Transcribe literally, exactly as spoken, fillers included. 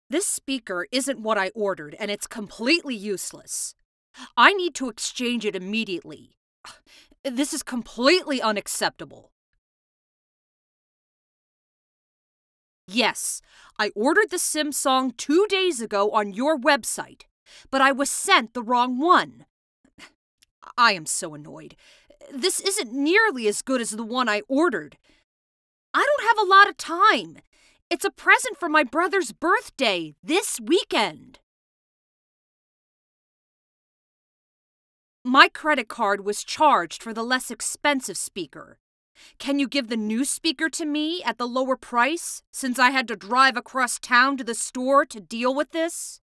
This speaker isn't what I ordered, and it's completely useless. I need to exchange it immediately. This is completely unacceptable. Yes, I ordered the Sim song two days ago on your website, but I was sent the wrong one. I am so annoyed. This isn't nearly as good as the one I ordered. I don't have a lot of time. It's a present for my brother's birthday this weekend. My credit card was charged for the less expensive speaker. Can you give the new speaker to me at the lower price, since I had to drive across town to the store to deal with this?